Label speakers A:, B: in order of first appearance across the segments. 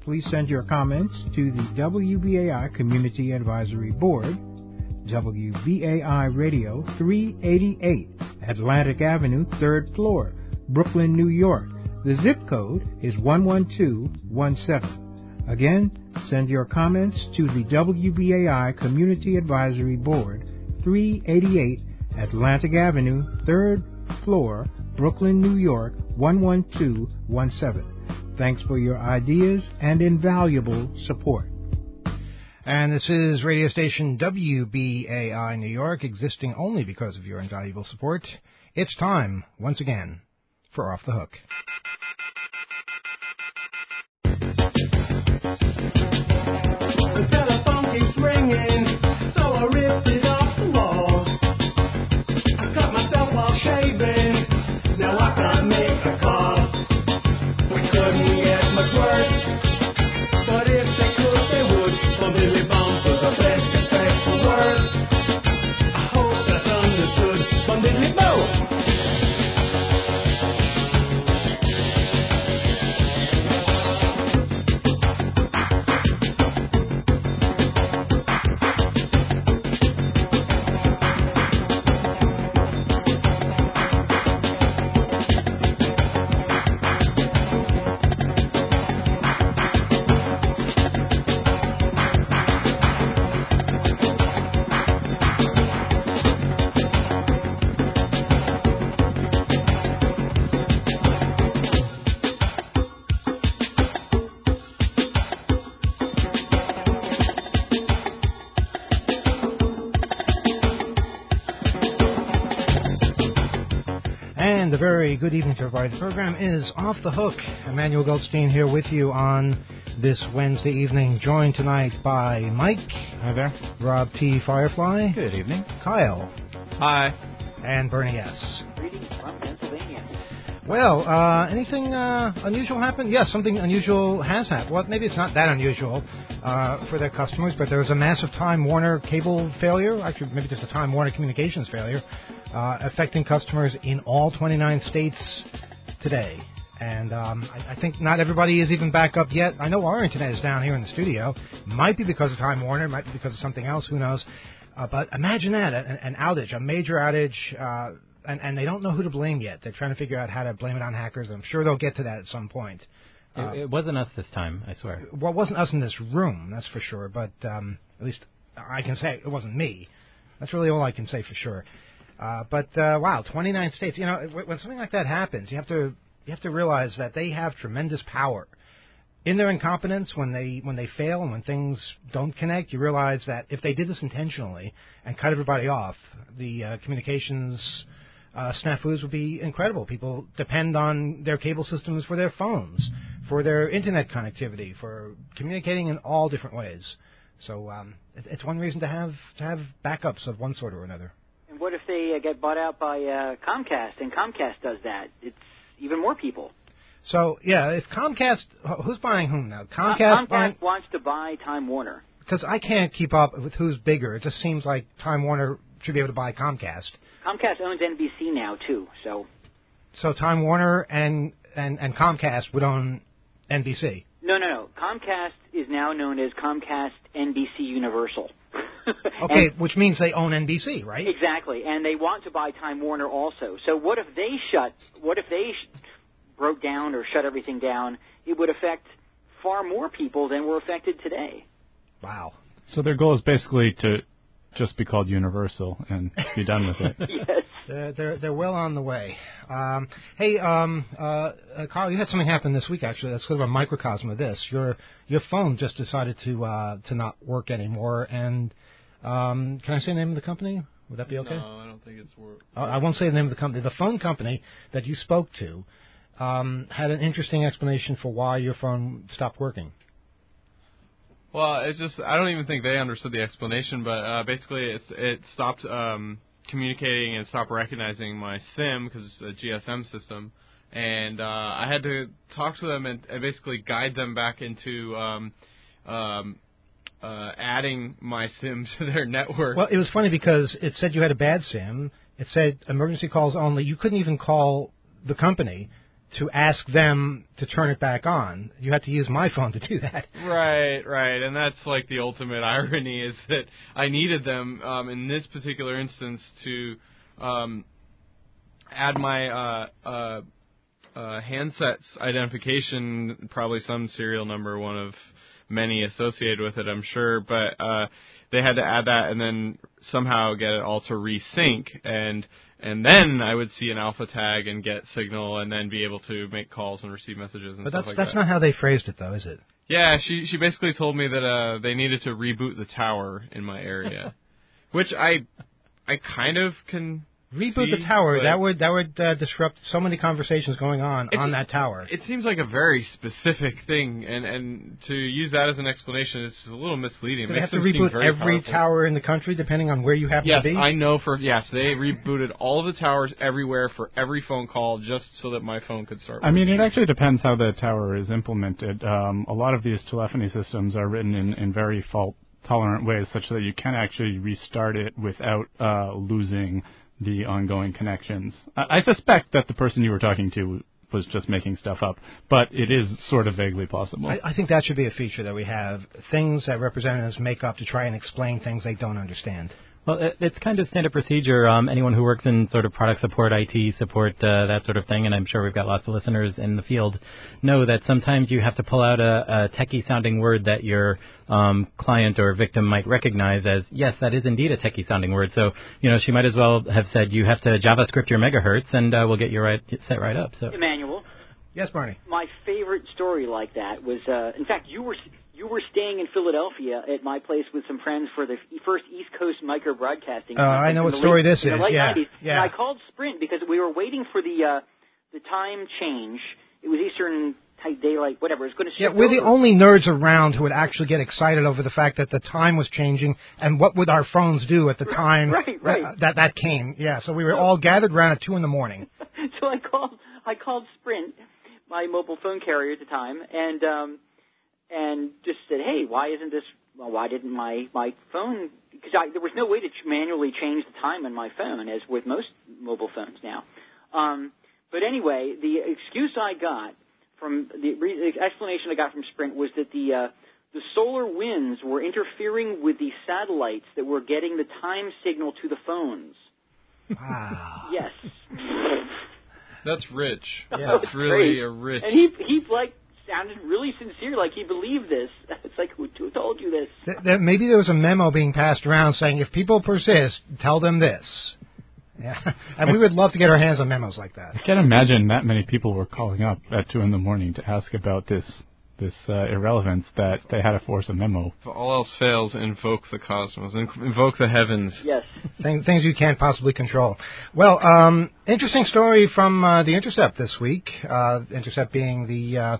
A: please send your comments to the WBAI Community Advisory Board, WBAI Radio, 388 Atlantic Avenue, 3rd floor, Brooklyn, New York. The zip code is 11217. Again, send your comments to the WBAI Community Advisory Board, 388 Atlantic Avenue, 3rd floor, Brooklyn, New York, 11217. Thanks for your ideas and invaluable support.
B: And this is radio station WBAI New York, existing only because of your invaluable support. It's time, once again, for Off the Hook.
C: The telephone keeps ringing, so I ripped it off the wall. I cut myself while shaving, now I can't make a call. We couldn't get much worse, but if they could, they would. For Billy Bones was the best except for words. I hope that's understood from Billy Bones.
B: And a very good evening to everybody. The program is Off the Hook. Emmanuel Goldstein here with you on this Wednesday evening, joined tonight by Mike.
D: Hi there.
B: Rob T. Firefly.
D: Good evening.
B: Kyle.
D: Hi.
B: And Bernie S.
E: Greetings from Pennsylvania.
B: Well, anything unusual happened? Yes, something unusual has happened. Well, maybe it's not that unusual for their customers, but there was a massive Time Warner cable failure, actually maybe just a Time Warner communications failure, affecting customers in all 29 states today. And I think not everybody is even back up yet. I know our internet is down here in the studio. Might be because of Time Warner, might be because of something else, who knows. But imagine that, an outage, a major outage, and they don't know who to blame yet. They're trying to figure out how to blame it on hackers. I'm sure they'll get to that at some point.
D: It wasn't us this time, I swear.
B: Well, it wasn't us in this room, that's for sure. But at least I can say it wasn't me. That's really all I can say for sure. But wow, 29 states. You know, when something like that happens, you have to realize that they have tremendous power. In their incompetence, when they fail and when things don't connect, you realize that if they did this intentionally and cut everybody off, the communications snafus would be incredible. People depend on their cable systems for their phones, for their internet connectivity, for communicating in all different ways. So it's one reason to have backups of one sort or another.
E: And what if they get bought out by Comcast, and Comcast does that? It's even more people.
B: So, yeah, if Comcast, who's buying whom now? Comcast
E: wants to buy Time Warner.
B: Because I can't keep up with who's bigger. It just seems like Time Warner should be able to buy Comcast.
E: Comcast owns NBC now, too, so...
B: So Time Warner and Comcast would own NBC?
E: No. Comcast is now known as Comcast NBC Universal.
B: Okay, which means they own NBC, right?
E: Exactly, and they want to buy Time Warner also. So what if they broke down or shut everything down? It would affect far more people than were affected today.
B: Wow.
D: So their goal is basically to just be called Universal and be done with it.
E: Yes.
B: They're well on the way. Hey, Carl, you had something happen this week, actually. That's sort of a microcosm of this. Your phone just decided to not work anymore. And can I say the name of the company? Would that be okay?
F: No, I don't think it's work.
B: I won't say the name of the company. The phone company that you spoke to had an interesting explanation for why your phone stopped working.
F: Well, it's just, I don't even think they understood the explanation, but basically it stopped communicating and stopped recognizing my SIM because it's a GSM system. And I had to talk to them and basically guide them back into adding my SIM to their network.
B: Well, it was funny because it said you had a bad SIM. It said emergency calls only. You couldn't even call the company to ask them to turn it back on. You had to use my phone to do that.
F: Right, and that's like the ultimate irony is that I needed them in this particular instance to add my handset's identification, probably some serial number, one of many associated with it, I'm sure, but they had to add that and then somehow get it all to resync, and then I would see an alpha tag and get signal and then be able to make calls and receive messages and stuff like that.
B: But that's not how they phrased it, though, is it?
F: Yeah, she basically told me that they needed to reboot the tower in my area, which I kind of can
B: reboot
F: see,
B: the tower. That would disrupt so many conversations going on that tower.
F: It seems like a very specific thing, and to use that as an explanation is a little misleading.
B: Do they have to reboot every tower in the country depending on where you happen to be?
F: Yes, I know they rebooted all of the towers everywhere for every phone call just so that my phone could start working.
D: I mean, it actually depends how the tower is implemented. A lot of these telephony systems are written in very fault-tolerant ways such that you can actually restart it without losing the ongoing connections. I suspect that the person you were talking to was just making stuff up, but it is sort of vaguely possible.
B: I think that should be a feature that we have, things that representatives make up to try and explain things they don't understand.
G: Well, it's kind of standard procedure. Anyone who works in sort of product support, IT support, that sort of thing, and I'm sure we've got lots of listeners in the field, know that sometimes you have to pull out a techie-sounding word that your client or victim might recognize as, yes, that is indeed a techie-sounding word. So, she might as well have said, you have to JavaScript your megahertz, and we'll get you set right up. So,
E: Emmanuel.
B: Yes, Barney.
E: My favorite story like that was, in fact, you were staying in Philadelphia at my place with some friends for the first East Coast micro broadcasting.
B: I know what story this is.
E: In the late
B: yeah.
E: 90s.
B: Yeah.
E: And I called Sprint because we were waiting for the time change. It was Eastern Daylight, whatever. It's going to shift.
B: Yeah, we're the only nerds around who would actually get excited over the fact that the time was changing and what would our phones do at the time
E: right.
B: that came. Yeah, so we were all gathered around at 2 a.m.
E: So I called Sprint, my mobile phone carrier at the time, and just said, hey, why didn't my phone, because there was no way to manually change the time on my phone, as with most mobile phones now. But anyway, the excuse I got from, the explanation I got from Sprint was that the solar winds were interfering with the satellites that were getting the time signal to the phones.
B: Wow.
E: Yes.
F: That's rich.
B: Yeah.
F: That's really a rich.
E: And he sounded really sincere, like he believed this. It's like, who told you this?
B: Maybe there was a memo being passed around saying, if people persist, tell them this. Yeah, and we would love to get our hands on memos like that.
D: I can't imagine that many people were calling up at 2 a.m. to ask about this irrelevance that they had to force a memo.
F: If all else fails, invoke the cosmos, invoke the heavens.
E: Yes.
B: Things you can't possibly control. Well, interesting story from The Intercept this week. Intercept being the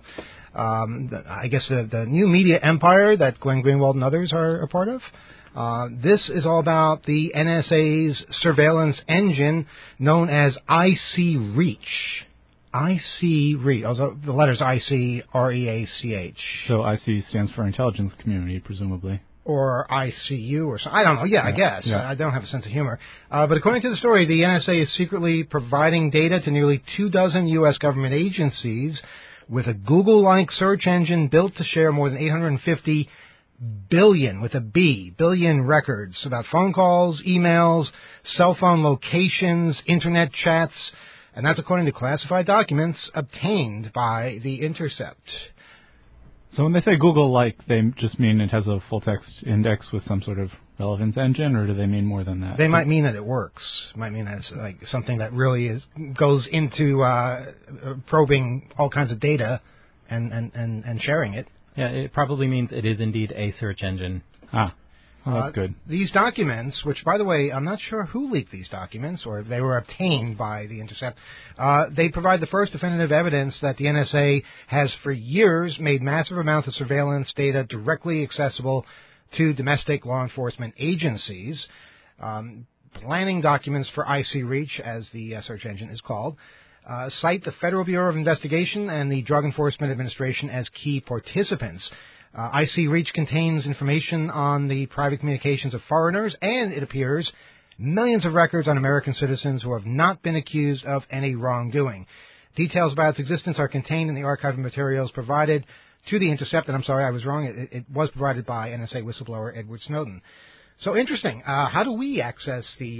B: new media empire that Glenn Greenwald and others are a part of. This is all about the NSA's surveillance engine known as IC-Reach. IC-Reach. The letters IC-REACH.
D: So IC stands for Intelligence Community, presumably.
B: Or ICU or something. I don't know. Yeah, I guess.
D: Yeah.
B: I don't have a sense of humor. But according to the story, the NSA is secretly providing data to nearly 24 U.S. government agencies with a Google-like search engine built to share more than 850 billion, with a B, billion records about phone calls, emails, cell phone locations, internet chats, and that's according to classified documents obtained by The Intercept.
D: So when they say Google-like, they just mean it has a full-text index with some sort of relevance engine, or do they mean more than that?
B: They might mean that it works. Might mean that it's like something that really goes into probing all kinds of data and sharing it.
G: Yeah, it probably means it is indeed a search engine.
D: Well, that's good.
B: These documents, which, by the way, I'm not sure who leaked these documents, or if they were obtained by The Intercept, they provide the first definitive evidence that the NSA has for years made massive amounts of surveillance data directly accessible to domestic law enforcement agencies. Planning documents for IC-Reach, as the search engine is called, cite the Federal Bureau of Investigation and the Drug Enforcement Administration as key participants. IC-Reach contains information on the private communications of foreigners, and, it appears, millions of records on American citizens who have not been accused of any wrongdoing. Details about its existence are contained in the archive of materials provided to The Intercept, and I'm sorry, I was wrong. It was provided by NSA whistleblower Edward Snowden. So interesting. How do we access the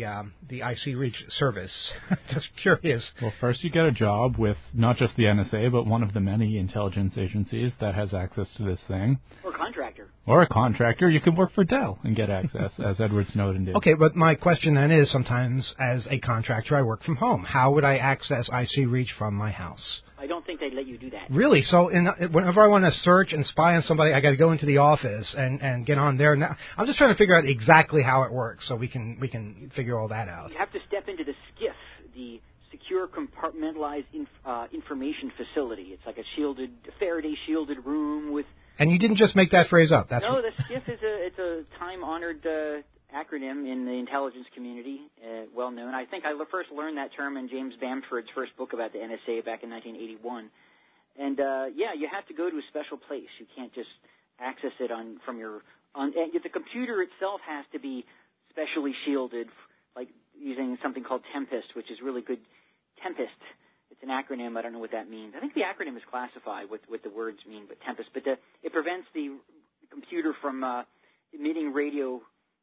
B: IC Reach service? Just curious.
D: Well, first you get a job with not just the NSA, but one of the many intelligence agencies that has access to this thing.
E: Or contractor.
D: Or a contractor. You could work for Dell and get access, as Edward Snowden did.
B: Okay, but my question then is, sometimes as a contractor I work from home. How would I access IC Reach from my house?
E: I don't think they'd let you do that.
B: Really? So whenever I want to search and spy on somebody, I got to go into the office and get on there. Now, I'm just trying to figure out exactly how it works, so we can figure all that out.
E: You have to step into the SCIF, the Secure Compartmentalized Information Facility. It's like a Faraday shielded room with.
B: And you didn't just make that phrase up.
E: No, the SCIF is a time-honored acronym in the intelligence community, well known. I think I first learned that term in James Bamford's first book about the NSA back in 1981. And you have to go to a special place. You can't just access it from your. And the computer itself has to be specially shielded, like using something called Tempest, which is really good. Tempest. It's an acronym. I don't know what that means. I think the acronym is classified what the words mean, but Tempest. But it prevents the computer from emitting radio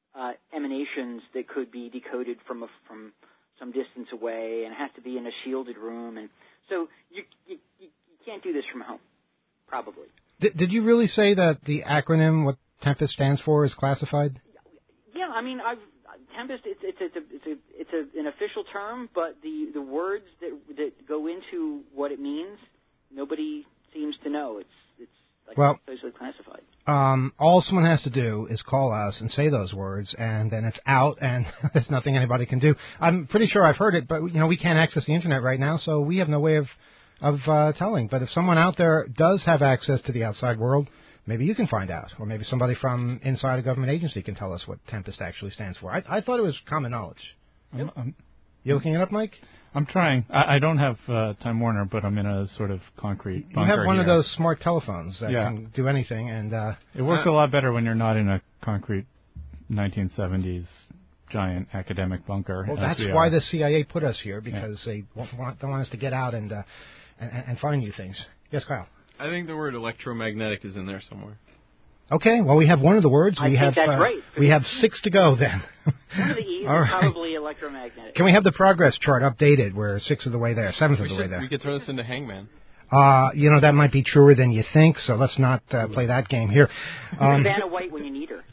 E: emanations that could be decoded from some distance away, and it has to be in a shielded room. And so you can't do this from home, probably.
B: Did you really say that the acronym, what Tempest stands for, is classified?
E: Yeah, I mean, Tempest. It's an official term, but the words that go into what it means, nobody seems to know. It's socially classified.
B: All someone has to do is call us and say those words, and then it's out, and there's nothing anybody can do. I'm pretty sure I've heard it, but we can't access the internet right now, so we have no way of telling. But if someone out there does have access to the outside world, maybe you can find out, or maybe somebody from inside a government agency can tell us what Tempest actually stands for. I thought it was common knowledge. You looking it up, Mike?
D: I'm trying. I don't have Time Warner, but I'm in a sort of concrete bunker.
B: You have one
D: here.
B: of those smart telephones that can do anything, and
D: it works a lot better when you're not in a concrete 1970s giant academic bunker.
B: Well, that's why the CIA put us here, because they don't want us to get out and find new things. Yes, Kyle.
F: I think the word electromagnetic is in there somewhere.
B: Okay, well, we have one of the words.
E: I think that's right.
B: We have 6 to go, then.
E: One of the E's is probably electromagnetic.
B: Can we have the progress chart updated? We're 6th of the way there, 7th of the way there.
F: We could turn this into Hangman.
B: That might be truer than you think, so let's not play that game here.
E: Vanna White when you need her.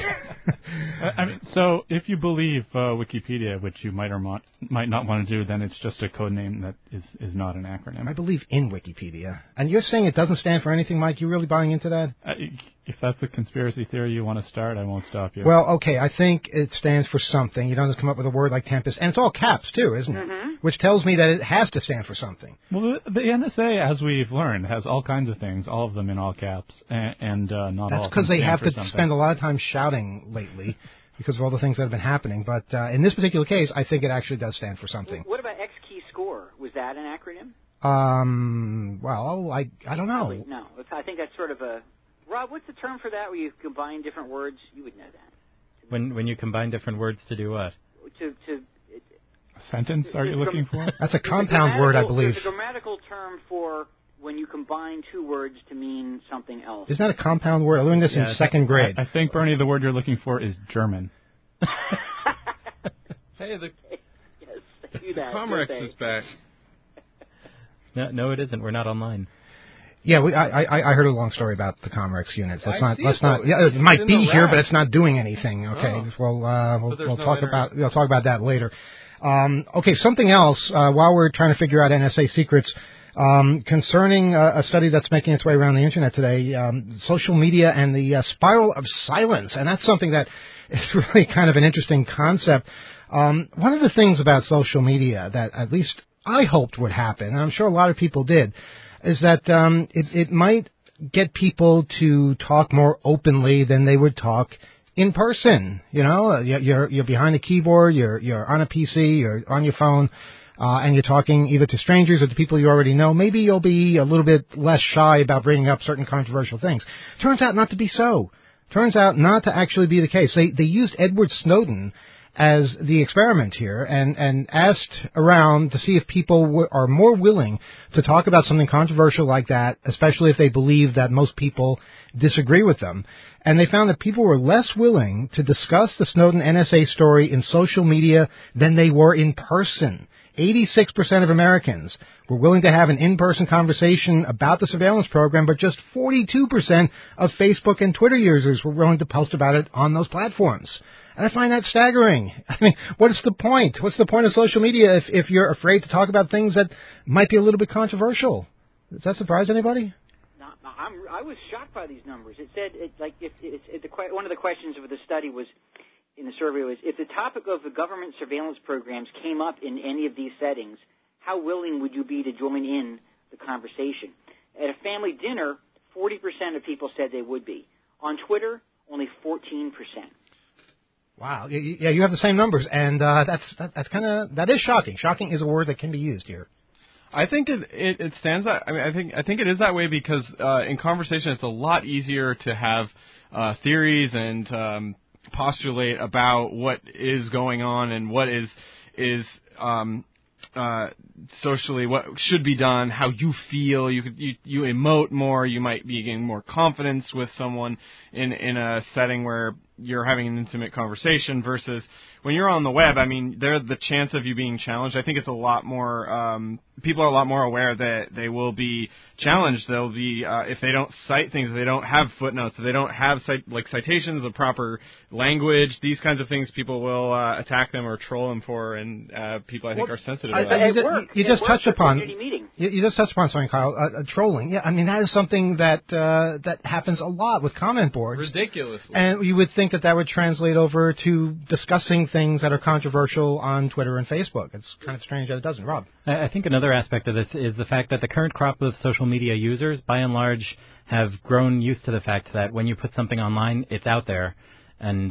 D: So if you believe Wikipedia, which you might or might not want to do, then it's just a code name that is not an acronym.
B: I believe in Wikipedia. And you're saying it doesn't stand for anything, Mike? You really buying into that?
D: If that's the conspiracy theory you want to start, I won't stop you.
B: Well, okay, I think it stands for something. You don't just come up with a word like Tempest. And it's all caps, too, isn't it?
E: Mm-hmm.
B: Which tells me that it has to stand for something.
D: Well, the NSA, as we've learned, has all kinds of things, all of them in all caps, and not all of them.
B: That's because they have to spend a lot of time shouting lately because of all the things that have been happening. But in this particular case, I think it actually does stand for something.
E: What about X key score? Was that an acronym?
B: Well, I don't know.
E: Probably, no, I think that's sort of a... Rob, what's the term for that where you combine different words? You would know that.
G: When you combine different words to do what?
D: A sentence, are you looking for?
B: That's a compound word, I believe.
E: There's a grammatical term for when you combine two words to mean something else.
B: Isn't that a compound word? I learned this in second grade.
D: I think, Bernie, the word you're looking for is German.
F: Hey, the
E: yes, do that.
F: Comrex is back.
G: No, it isn't. We're not online.
B: Yeah, I heard a long story about the Comrex units. Let's not. Yeah, it might be here, but it's not doing anything. Okay, we'll talk about that later. Okay, something else. While we're trying to figure out NSA secrets, concerning a study that's making its way around the internet today, social media and the spiral of silence, and that's something that is really kind of an interesting concept. One of the things about social media that at least I hoped would happen, and I'm sure a lot of people did, is that it might get people to talk more openly than they would talk in person. You know, you're behind a keyboard, you're on a PC, you're on your phone, and you're talking either to strangers or to people you already know. Maybe you'll be a little bit less shy about bringing up certain controversial things. Turns out not to be so. Turns out not to actually be the case. They used Edward Snowden as the experiment here and asked around to see if people are more willing to talk about something controversial like that, especially if they believe that most people disagree with them. And they found that people were less willing to discuss the Snowden NSA story in social media than they were in person. 86% of Americans were willing to have an in-person conversation about the surveillance program, but just 42% of Facebook and Twitter users were willing to post about it on those platforms. And I find that staggering. I mean, what's the point? What's the point of social media if you're afraid to talk about things that might be a little bit controversial? Does that surprise anybody?
E: I was shocked by these numbers. It said, one of the questions of the study was, in the survey was, if the topic of the government surveillance programs came up in any of these settings, how willing would you be to join in the conversation? At a family dinner, 40% of people said they would be. On Twitter, only 14%.
B: Wow. Yeah, you have the same numbers, and that is shocking. Shocking is a word that can be used here.
F: I think it stands out. I mean, I think it is that way because in conversation, it's a lot easier to have theories and postulate about what is going on and what is socially what should be done, how you feel. You emote more. You might be getting more confidence with someone in a setting where you're having an intimate conversation versus when you're on the web. I mean, the chance of you being challenged, I think it's a lot more. People are a lot more aware that they will be challenged. They'll be if they don't cite things, if they don't have footnotes, if they don't have citations of proper language, these kinds of things, people will attack them or troll them for, and people I think are sensitive to that.
B: You just touched upon something, Kyle. Trolling. Yeah, I mean that is something that happens a lot with comment boards.
F: Ridiculously.
B: And you would think that would translate over to discussing things that are controversial on Twitter and Facebook. It's kind of strange that it doesn't. Rob?
G: I think another aspect of this is the fact that the current crop of social media users, by and large, have grown used to the fact that when you put something online, it's out there. And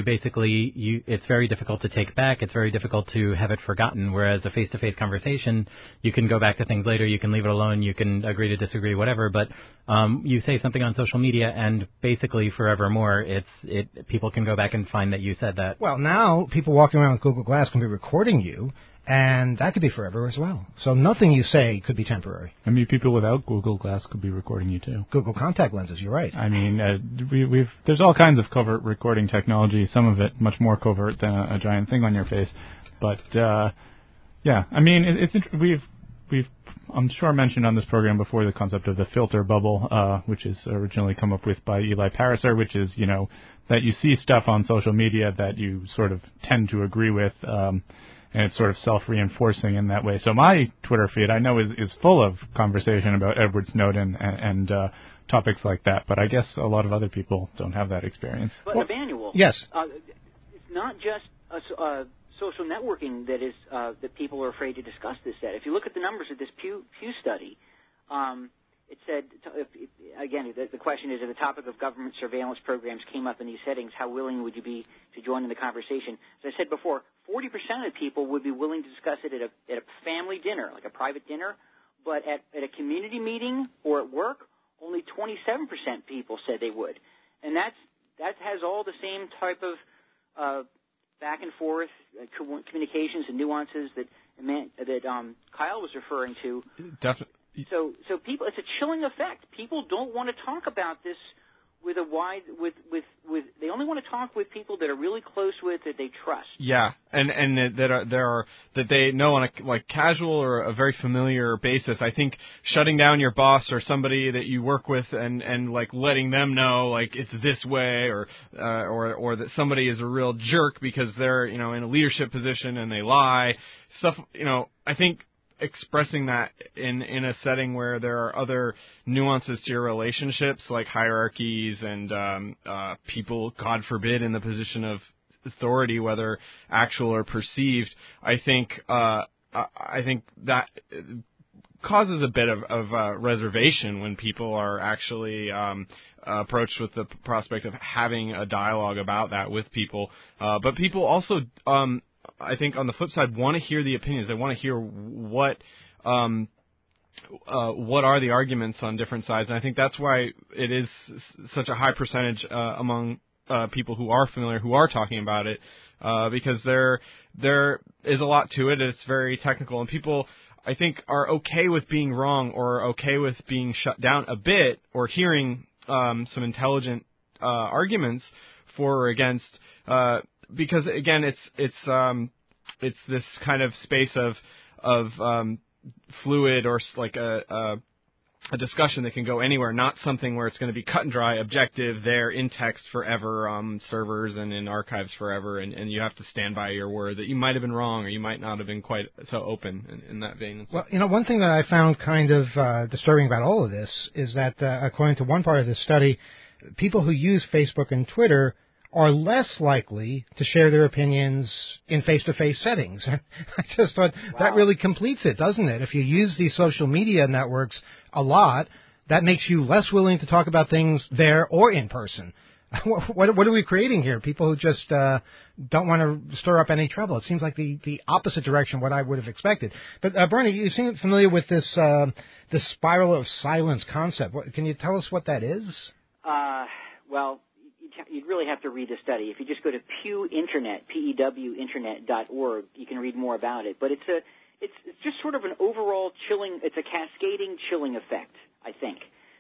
G: it's very difficult to take back. It's very difficult to have it forgotten. Whereas a face-to-face conversation, you can go back to things later. You can leave it alone. You can agree to disagree, whatever. But you say something on social media, and basically forevermore, people can go back and find that you said that.
B: Well, now people walking around with Google Glass can be recording you. And that could be forever as well. So nothing you say could be temporary.
D: I mean, people without Google Glass could be recording you too.
B: Google contact lenses, you're right.
D: I mean, there's all kinds of covert recording technology. Some of it much more covert than a giant thing on your face. But yeah, I mean, we've I'm sure mentioned on this program before the concept of the filter bubble, which is originally come up with by Eli Pariser, which is that you see stuff on social media that you sort of tend to agree with. And it's sort of self-reinforcing in that way. So my Twitter feed, I know, is full of conversation about Edward Snowden and topics like that. But I guess a lot of other people don't have that experience.
E: But Emmanuel,
B: yes,
E: it's not just social networking that is that people are afraid to discuss this at. If you look at the numbers of this Pew study, it said, again, the question is, if the topic of government surveillance programs came up in these settings, how willing would you be to join in the conversation? As I said before, 40% of people would be willing to discuss it at a family dinner, like a private dinner, but at a community meeting or at work, only 27% people said they would. And that has all the same type of back and forth communications and nuances that Kyle was referring to.
F: Definitely.
E: So people, it's a chilling effect. People don't want to talk about this with they only want to talk with people that are really close with, that they trust.
F: Yeah, and that they know on a casual or a very familiar basis. I think shutting down your boss or somebody that you work with and letting them know it's this way or that somebody is a real jerk because they're in a leadership position and they lie. Stuff, I think expressing that in a setting where there are other nuances to your relationships, like hierarchies and people, God forbid, in the position of authority, whether actual or perceived, I think that causes a bit of reservation when people are actually approached with the prospect of having a dialogue about that with people. But people also I think on the flip side want to hear the opinions. They want to hear what are the arguments on different sides, and I think that's why it is such a high percentage among people who are familiar, who are talking about it, because there is a lot to it. It's very technical, and people, I think, are okay with being wrong or okay with being shut down a bit or hearing some intelligent arguments for or against, because again, it's this kind of space of fluid or like a discussion that can go anywhere, not something where it's going to be cut and dry, objective, there in text forever on servers and in archives forever, and you have to stand by your word that you might have been wrong or you might not have been quite so open in that vein.
B: Well, one thing that I found kind of disturbing about all of this is that, according to one part of this study, people who use Facebook and Twitter are less likely to share their opinions in face-to-face settings. I just thought that really completes it, doesn't it? If you use these social media networks a lot, that makes you less willing to talk about things there or in person. What are we creating here? People who just don't want to stir up any trouble. It seems like the opposite direction of what I would have expected. But, Bernie, you seem familiar with this spiral of silence concept. Can you tell us what that is?
E: Well, you'd really have to read the study. If you just go to Pew Internet, pewinternet.org, you can read more about it. But it's just sort of an overall chilling. It's a cascading chilling effect, I think.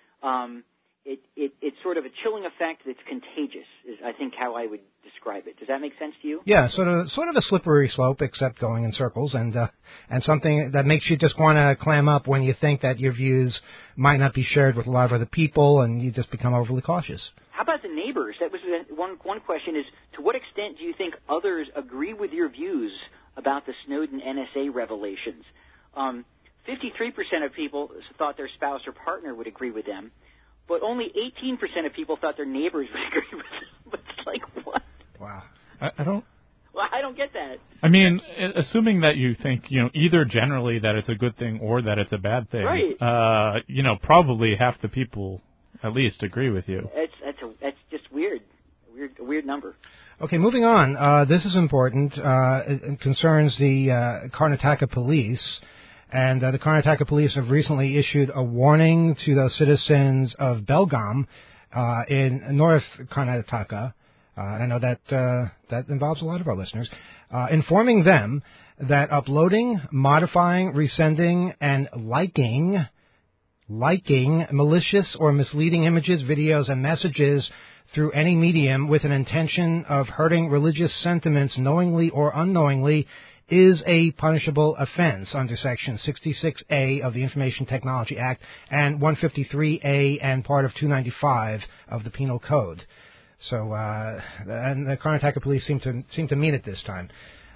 E: It's sort of a chilling effect that's contagious, is I think how I would describe it. Does that make sense to you?
B: Yeah, sort of a slippery slope, except going in circles, and something that makes you just want to clam up when you think that your views might not be shared with a lot of other people, and you just become overly cautious.
E: How about the neighbors? That was one question is, to what extent do you think others agree with your views about the Snowden NSA revelations? 53% of people thought their spouse or partner would agree with them, but only 18% of people thought their neighbors would agree with them. It's like, what?
B: Wow.
D: I don't...
E: Well, I don't get that.
D: I mean, assuming that you think, either generally that it's a good thing or that it's a bad thing,
E: right.
D: Probably half the people at least agree with you.
E: That's just weird. A weird number.
B: Okay, moving on. This is important. It concerns the Karnataka police. And the Karnataka police have recently issued a warning to those citizens of Belgaum in North Karnataka. I know that involves a lot of our listeners, informing them that uploading, modifying, resending, and liking malicious or misleading images, videos, and messages through any medium with an intention of hurting religious sentiments knowingly or unknowingly is a punishable offense under Section 66A of the Information Technology Act and 153A and part of 295 of the Penal Code. So, and the Karnataka police seem to mean it this time.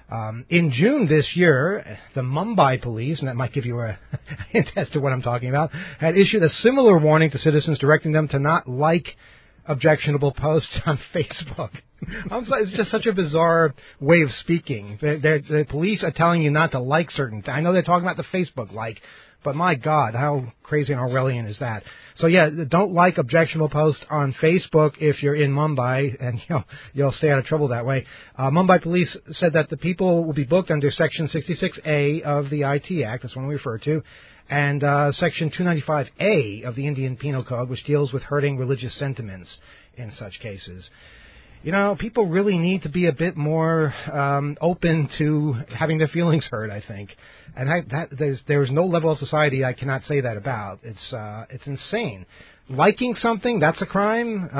B: In June this year, the Mumbai police, and that might give you a hint as to what I'm talking about, had issued a similar warning to citizens directing them to not like objectionable posts on Facebook. It's just such a bizarre way of speaking. The police are telling you not to like certain things. I know they're talking about the Facebook like, but my God, how crazy and Orwellian is that? So yeah, don't like objectionable posts on Facebook if you're in Mumbai, and you'll stay out of trouble that way. Mumbai police said that the people will be booked under Section 66A of the IT Act, that's one we refer to, and Section 295A of the Indian Penal Code, which deals with hurting religious sentiments in such cases. People really need to be a bit more open to having their feelings hurt, I think. And there's no level of society I cannot say that about. It's insane. Liking something, that's a crime.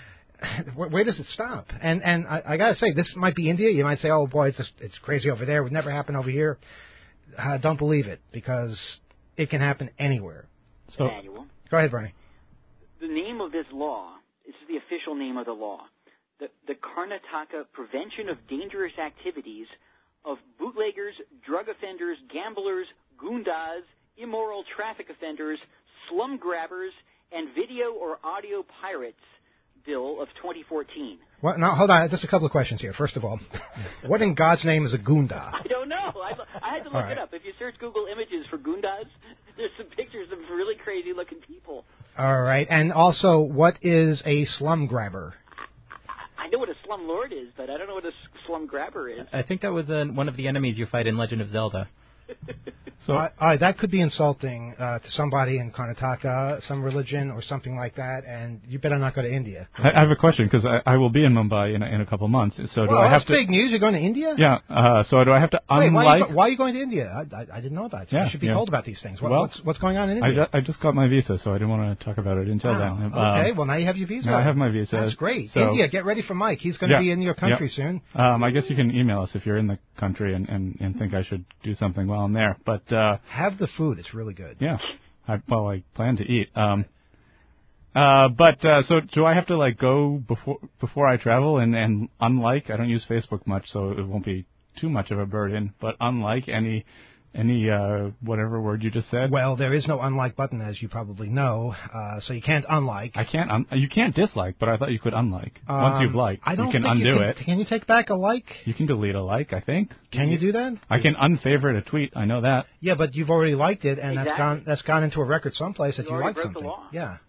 B: Where does it stop? And I got to say, this might be India. You might say, oh, boy, it's crazy over there. It would never happen over here. Don't believe it, because it can happen anywhere.
E: So, Manuel,
B: go ahead, Bernie.
E: The name of this law, this is the official name of the law, the Karnataka Prevention of Dangerous Activities of Bootleggers, Drug Offenders, Gamblers, Goondas, Immoral Traffic Offenders, Slum Grabbers, and Video or Audio Pirates Bill of 2014.
B: Well, now, hold on. Just a couple of questions here. First of all, what in God's name is a Goonda?
E: I don't know. I had to look it up. If you search Google Images for Goondas, there's some pictures of really crazy-looking people.
B: All right. And also, what is a slum grabber?
E: I know what a slumlord is, but I don't know what a slum grabber is.
G: I think that was one of the enemies you fight in Legend of Zelda.
D: So
B: that could be insulting to somebody in Karnataka, some religion or something like that, and you better not go to India.
D: I have a question because I will be in Mumbai in a couple months. So do I have
B: that's big news. You're going to India?
D: Yeah. So do I have to
B: Wait,
D: unlike?
B: why are you going to India? I didn't know about you.
D: Yeah,
B: You should be told about these things.
D: Well,
B: What's going on in India?
D: I just got my visa, so I didn't want to talk about it until then.
B: Okay, well now you have your visa.
D: Now I have my visa.
B: That's great.
D: So,
B: India, get ready for Mike. He's going to be in your country soon.
D: I guess you can email us if you're in the country and think I should do something while I'm there. But
B: have the food; it's really good.
D: Yeah. I plan to eat. So do I have to like go before I travel and unlike? I don't use Facebook much, so it won't be too much of a burden. But unlike any whatever word you just said.
B: Well, there is no unlike button, as you probably know, so you can't unlike.
D: I can't. You can't dislike, but I thought you could unlike. Once you've liked,
B: I don't
D: you can
B: think
D: undo it.
B: Can you take back a like?
D: You can delete a like, I think.
B: Can you do that?
D: I can unfavorite a tweet. I know that.
B: Yeah, but you've already liked it, and
E: Exactly.
B: that's gone into a record someplace that you
E: already
B: like
E: broke the
B: something.
E: law.
B: Yeah.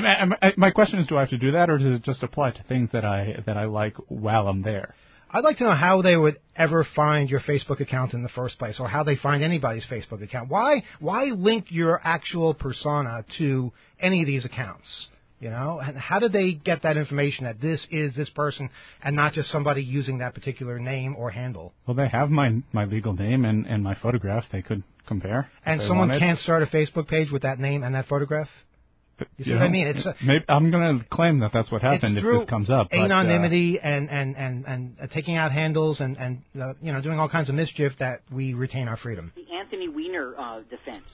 D: My question is, do I have to do that, or does it just apply to things that I like while I'm there?
B: I'd like to know how they would ever find your Facebook account in the first place, or how they find anybody's Facebook account. Why link your actual persona to any of these accounts? You know, and how did they get that information that this is this person and not just somebody using that particular name or handle?
D: Well, they have my legal name and my photograph. They could compare.
B: And someone can't start a Facebook page with that name and that photograph? You see what I mean? It's
D: maybe I'm going to claim that that's what happened if this comes up.
B: Anonymity and taking out handles and doing all kinds of mischief that we retain our freedom.
E: The Anthony Weiner defense.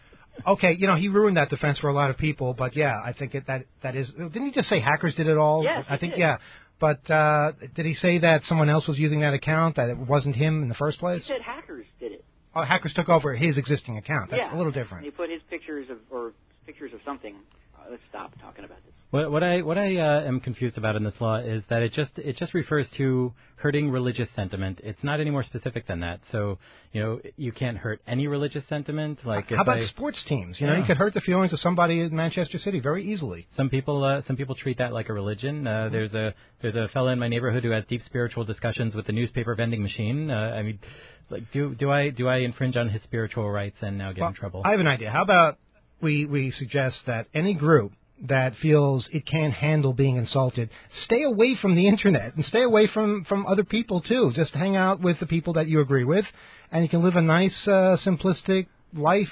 B: Okay, he ruined that defense for a lot of people, but yeah, I think that is. Didn't he just say hackers did it all?
E: Yes,
B: I think
E: did.
B: yeah. But did he say that someone else was using that account, that it wasn't him in the first place?
E: He said hackers did it.
B: Oh, hackers took over his existing account. That's a little different.
E: They put his pictures of something. Let's stop talking about this.
G: What I am confused about in this law is that it just refers to hurting religious sentiment. It's not any more specific than that. So you can't hurt any religious sentiment. Like
B: how about sports teams? You could hurt the feelings of somebody in Manchester City very easily.
G: Some people treat that like a religion. There's a fella in my neighborhood who has deep spiritual discussions with the newspaper vending machine. I mean, like do I infringe on his spiritual rights and now get in trouble?
B: I have an idea. How about we suggest that any group that feels it can't handle being insulted, stay away from the internet and stay away from other people too. Just hang out with the people that you agree with, and you can live a nice, simplistic life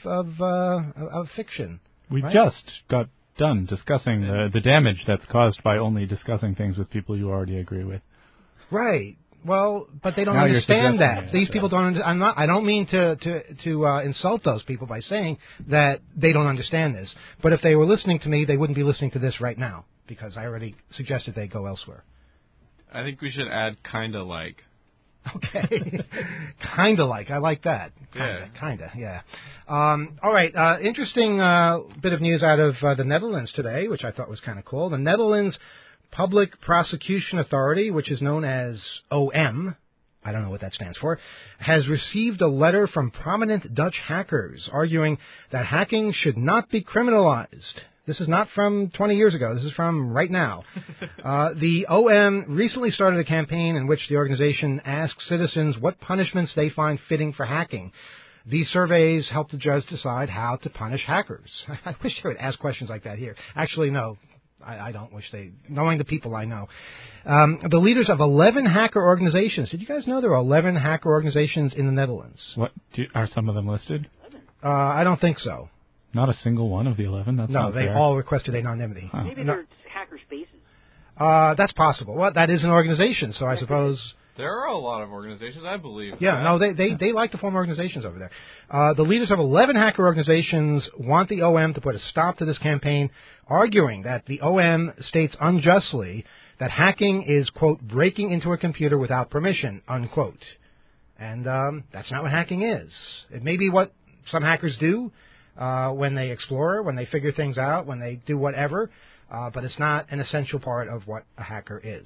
B: of fiction.
D: We just got done discussing the damage that's caused by only discussing things with people you already agree with.
B: Right. Well, but they don't
D: Now
B: understand
D: you're
B: that.
D: suggesting
B: These people don't. I don't mean to insult those people by saying that they don't understand this. But if they were listening to me, they wouldn't be listening to this right now because I already suggested they go elsewhere.
F: I think we should add kinda like.
B: Okay, kinda like. I like that. Kinda. Yeah. All right. Interesting bit of news out of the Netherlands today, which I thought was kind of cool. The Netherlands Public Prosecution Authority, which is known as OM, I don't know what that stands for, has received a letter from prominent Dutch hackers arguing that hacking should not be criminalized. This is not from 20 years ago. This is from right now. The OM recently started a campaign in which the organization asks citizens what punishments they find fitting for hacking. These surveys help the judge decide how to punish hackers. I wish they would ask questions like that here. Actually, no. I don't wish knowing the people I know. The leaders of 11 hacker organizations. Did you guys know there are 11 hacker organizations in the Netherlands?
D: Are some of them listed?
B: I don't think so.
D: Not a single one of the 11? That's
B: no,
D: not
B: they
D: fair.
B: all requested anonymity.
D: Huh.
E: Maybe they're hacker spaces.
B: That's possible. Well, that is an organization, so I suppose...
F: There are a lot of organizations, I believe.
B: Yeah, no, they like to form organizations over there. The leaders of 11 hacker organizations want the OM to put a stop to this campaign, arguing that the OM states unjustly that hacking is, quote, breaking into a computer without permission, unquote. And that's not what hacking is. It may be what some hackers do when they explore, when they figure things out, when they do whatever, but it's not an essential part of what a hacker is.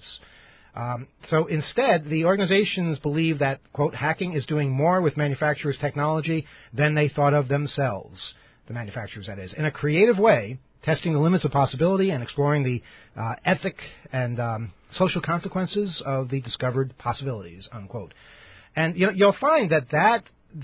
B: So instead, the organizations believe that, quote, hacking is doing more with manufacturers' technology than they thought of themselves, the manufacturers, that is, in a creative way, testing the limits of possibility and exploring the ethic and social consequences of the discovered possibilities, unquote. And you'll find that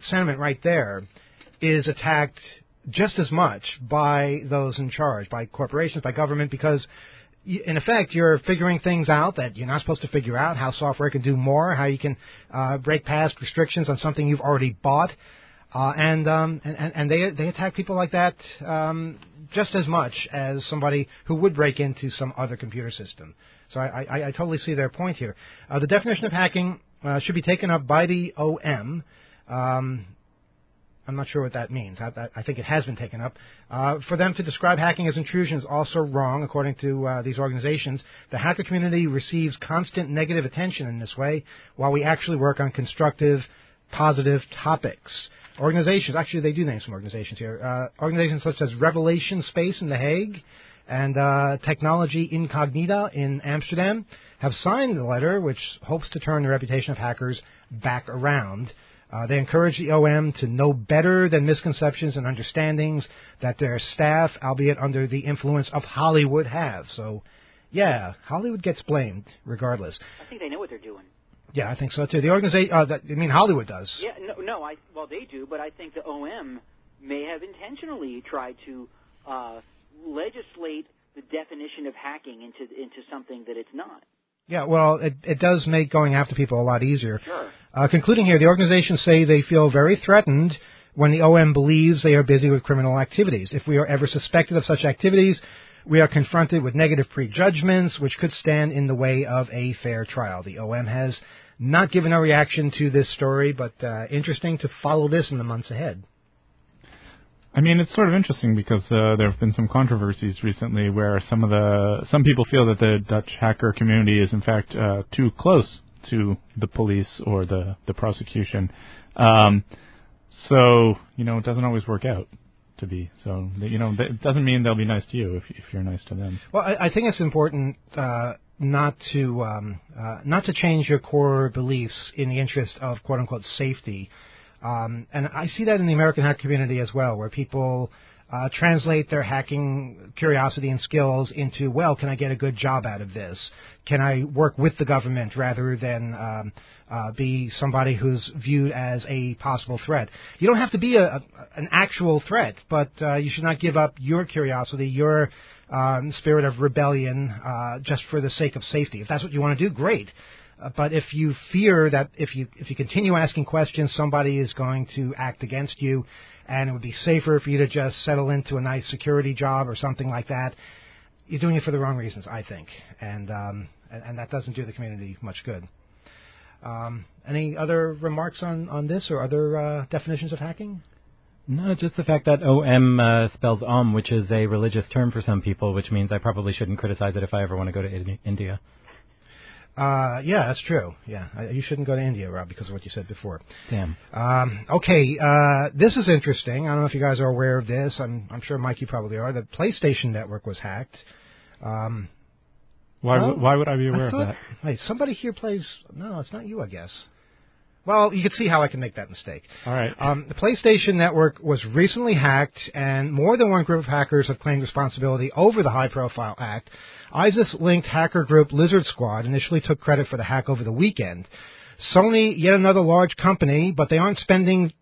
B: sentiment right there is attacked just as much by those in charge, by corporations, by government, because in effect, you're figuring things out that you're not supposed to figure out, how software can do more, how you can break past restrictions on something you've already bought. And they attack people like that just as much as somebody who would break into some other computer system. So I totally see their point here. The definition of hacking should be taken up by the OM. I'm not sure what that means. I think it has been taken up. For them to describe hacking as intrusion is also wrong, according to these organizations. The hacker community receives constant negative attention in this way, while we actually work on constructive, positive topics. Organizations, actually they do name some organizations here. Organizations such as Revelation Space in The Hague and Technology Incognita in Amsterdam have signed the letter, which hopes to turn the reputation of hackers back around. They encourage the OM to know better than misconceptions and understandings that their staff, albeit under the influence of Hollywood, have. So, yeah, Hollywood gets blamed regardless.
E: I think they know what they're doing.
B: Yeah, I think so too. The organization, Hollywood does.
E: Yeah, well, they do, but I think the OM may have intentionally tried to legislate the definition of hacking into something that it's not.
B: Yeah, well, it does make going after people a lot easier.
E: Sure.
B: Concluding here, the organizations say they feel very threatened when the OM believes they are busy with criminal activities. If we are ever suspected of such activities, we are confronted with negative prejudgments, which could stand in the way of a fair trial. The OM has not given a reaction to this story, but interesting to follow this in the months ahead.
D: I mean, it's sort of interesting because there have been some controversies recently where some people feel that the Dutch hacker community is in fact too close to the police or the prosecution. So, it doesn't always work out to be. So, it doesn't mean they'll be nice to you if you're nice to them.
B: Well, I think it's important not to change your core beliefs in the interest of quote unquote safety. And I see that in the American hacker community as well, where people translate their hacking curiosity and skills into, well, can I get a good job out of this? Can I work with the government rather than be somebody who's viewed as a possible threat? You don't have to be an actual threat, but you should not give up your curiosity, your spirit of rebellion just for the sake of safety. If that's what you want to do, great. But if you fear that if you continue asking questions, somebody is going to act against you, and it would be safer for you to just settle into a nice security job or something like that, you're doing it for the wrong reasons, I think, and that doesn't do the community much good. Any other remarks on this or other definitions of hacking?
G: No, just the fact that OM spells which is a religious term for some people, which means I probably shouldn't criticize it if I ever want to go to India.
B: Yeah, that's true. Yeah, you shouldn't go to India, Rob, because of what you said before.
G: Damn.
B: Okay, this is interesting. I don't know if you guys are aware of this. I'm sure, Mike, you probably are. The PlayStation Network was hacked.
D: Why would I be aware of that?
B: Wait, somebody here plays... No, it's not you, I guess. Well, you can see how I can make that mistake.
D: All right.
B: The PlayStation Network was recently hacked, and more than one group of hackers have claimed responsibility over the high-profile act. ISIS-linked hacker group Lizard Squad initially took credit for the hack over the weekend. Sony, yet another large company, but they aren't spending...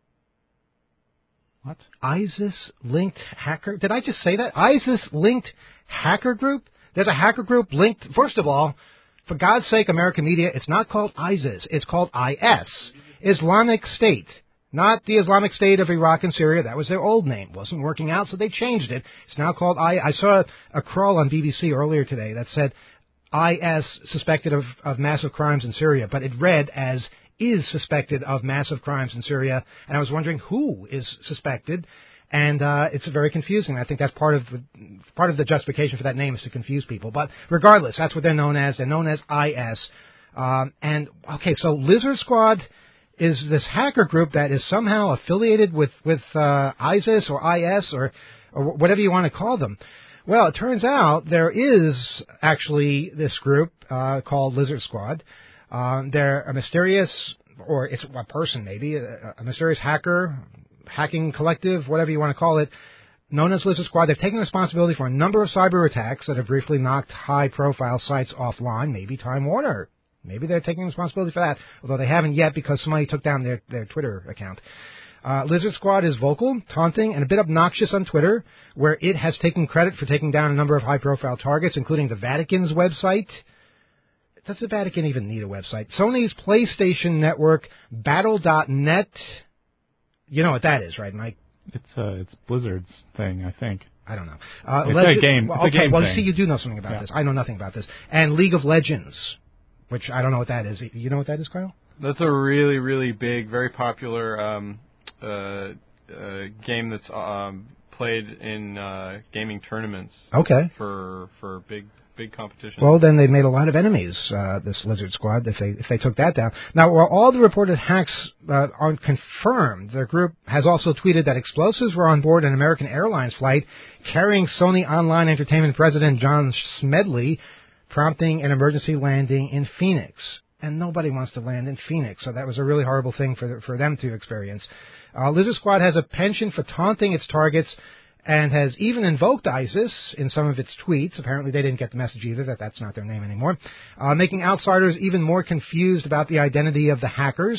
D: What?
B: ISIS-linked hacker... Did I just say that? ISIS-linked hacker group? There's a hacker group linked... First of all, for God's sake, American media, it's not called ISIS. It's called IS. Islamic State. Not the Islamic State of Iraq and Syria. That was their old name. Wasn't working out, so they changed it. It's now called I saw a crawl on BBC earlier today that said IS suspected of massive crimes in Syria, but it read as is suspected of massive crimes in Syria, and I was wondering who is suspected, and it's very confusing. I think that's part of the justification for that name is to confuse people. But regardless, that's what they're known as. They're known as IS. And okay, so Lizard Squad is this hacker group that is somehow affiliated with ISIS or IS or whatever you want to call them. Well, it turns out there is actually this group called Lizard Squad. They're a mysterious, or it's a person maybe, a mysterious hacking collective, whatever you want to call it, known as Lizard Squad. They've taken responsibility for a number of cyber attacks that have briefly knocked high-profile sites offline, maybe Time Warner. Maybe they're taking responsibility for that, although they haven't yet because somebody took down their Twitter account. Lizard Squad is vocal, taunting, and a bit obnoxious on Twitter, where it has taken credit for taking down a number of high-profile targets, including the Vatican's website. Does the Vatican even need a website? Sony's PlayStation Network, Battle.net. You know what that is, right, Mike?
D: It's Blizzard's thing, I think.
B: I don't know.
D: It's a game. It's a game thing.
B: See, you do know something about this. I know nothing about this. And League of Legends, which I don't know what that is. You know what that is, Kyle?
F: That's a really, really big, very popular game that's played in gaming tournaments.
B: Okay.
F: For big competition.
B: Well, then they've made a lot of enemies, this Lizard Squad, if they took that down. Now, while all the reported hacks aren't confirmed, the group has also tweeted that explosives were on board an American Airlines flight carrying Sony Online Entertainment president John Smedley, prompting an emergency landing in Phoenix. And nobody wants to land in Phoenix, so that was a really horrible thing for them to experience. Lizard Squad has a penchant for taunting its targets and has even invoked ISIS in some of its tweets. Apparently they didn't get the message either, that's not their name anymore, making outsiders even more confused about the identity of the hackers.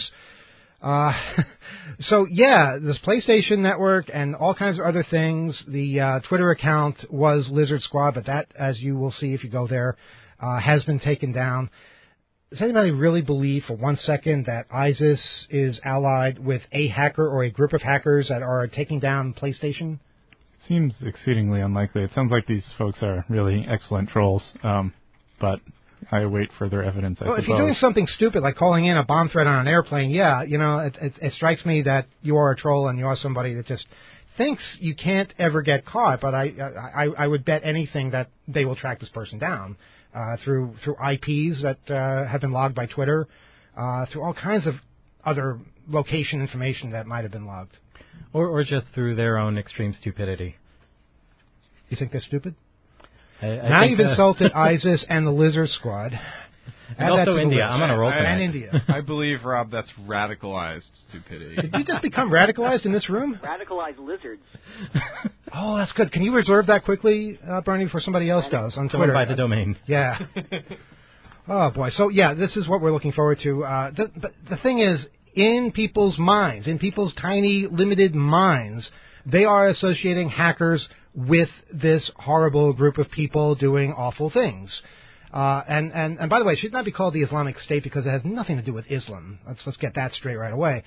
B: So, yeah, this PlayStation Network and all kinds of other things. The Twitter account was Lizard Squad, but that, as you will see if you go there, has been taken down. Does anybody really believe for 1 second that ISIS is allied with a hacker or a group of hackers that are taking down PlayStation?
D: Seems exceedingly unlikely. It sounds like these folks are really excellent trolls, but I await further evidence, I suppose.
B: If you're doing something stupid like calling in a bomb threat on an airplane, yeah, it strikes me that you are a troll and you are somebody that just thinks you can't ever get caught, but I would bet anything that they will track this person down through IPs that have been logged by Twitter, through all kinds of other location information that might have been logged.
G: Or just through their own extreme stupidity.
B: You think they're stupid?
G: Now
B: you've insulted ISIS and the Lizard Squad.
G: And also India. I'm on a roll for that.
B: And India.
F: I believe, Rob, that's radicalized stupidity.
B: Did you just become radicalized in this room?
E: Radicalized lizards.
B: Oh, that's good. Can you reserve that quickly, Bernie, before somebody else does on Twitter?
G: By the domain.
B: Yeah. Oh, boy. So, yeah, this is what we're looking forward to. But the thing is, in people's minds, in people's tiny, limited minds, they are associating hackers with this horrible group of people doing awful things. And by the way, it should not be called the Islamic State because it has nothing to do with Islam. Let's get that straight right away.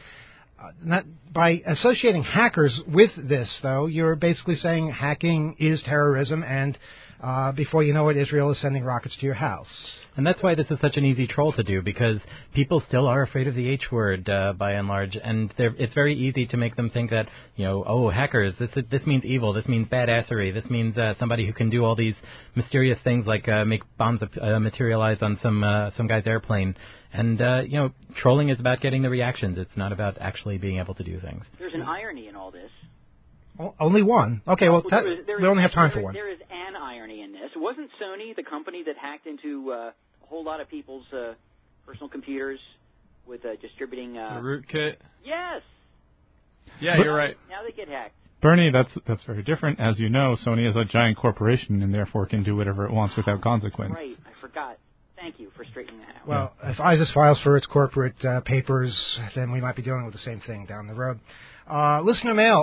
B: By associating hackers with this, though, you're basically saying hacking is terrorism, and before you know it, Israel is sending rockets to your house.
G: And that's why this is such an easy troll to do, because people still are afraid of the H word by and large, and it's very easy to make them think that, hackers, this means evil, this means badassery, this means somebody who can do all these mysterious things like make bombs materialize on some guy's airplane. And, trolling is about getting the reactions. It's not about actually being able to do things.
E: There's an irony in all this.
B: Only one? Okay, well, we only have time for one.
E: There is an irony in this. Wasn't Sony the company that hacked into a whole lot of people's personal computers with distributing...
F: the rootkit?
E: Yes!
F: Yeah, you're right.
E: Now they get hacked.
D: Bernie, that's very different. As you know, Sony is a giant corporation and therefore can do whatever it wants without consequence.
E: Right, I forgot. Thank you for straightening that out.
B: Well, if ISIS files for its corporate papers, then we might be dealing with the same thing down the road. Listener mail,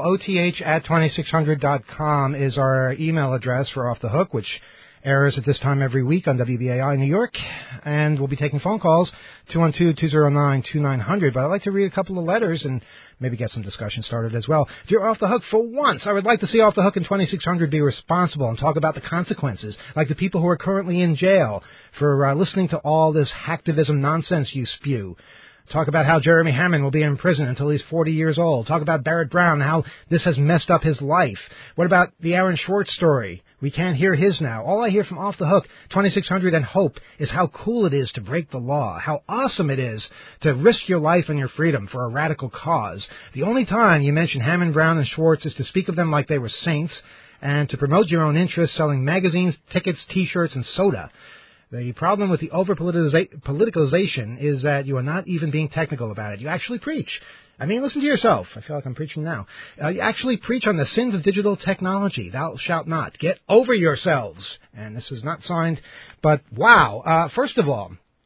B: oth@2600.com is our email address for Off the Hook, which airs at this time every week on WBAI New York. And we'll be taking phone calls, 212-209-2900. But I'd like to read a couple of letters and maybe get some discussion started as well. Dear Off the Hook, for once, I would like to see Off the Hook and 2600 be responsible and talk about the consequences, like the people who are currently in jail for listening to all this hacktivism nonsense you spew. Talk about how Jeremy Hammond will be in prison until he's 40 years old. Talk about Barrett Brown, how this has messed up his life. What about the Aaron Schwartz story? We can't hear his now. All I hear from Off the Hook, 2600 and Hope is how cool it is to break the law, how awesome it is to risk your life and your freedom for a radical cause. The only time you mention Hammond, Brown, and Schwartz is to speak of them like they were saints and to promote your own interests selling magazines, tickets, T-shirts, and soda. The problem with the over-politicalization is that you are not even being technical about it. You actually preach. I mean, listen to yourself. I feel like I'm preaching now. You actually preach on the sins of digital technology. Thou shalt not. Get over yourselves. And this is not signed, but wow. First of all,